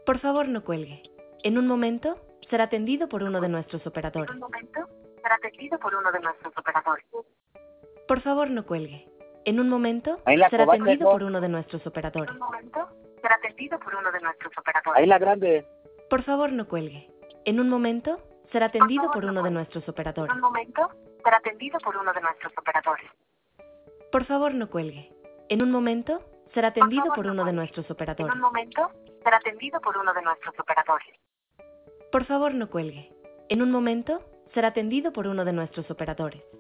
Por favor, no cuelgue. En un momento será atendido por uno de nuestros operadores. En un momento será atendido por uno de nuestros operadores. Por favor, no cuelgue. En un momento Ahí la será covacha, atendido hijo. por uno de nuestros En operadores. un momento será atendido por uno de nuestros operadores. Ahí la grande. Por favor, no cuelgue. En un momento será atendido por uno de nuestros operadores. En un momento será atendido por uno de nuestros operadores. Por favor, no cuelgue. En un momento será atendido por uno de nuestros En operadores. un momento será atendido por uno de nuestros operadores. Por favor, no cuelgue. En un momento será atendido por uno de nuestros operadores.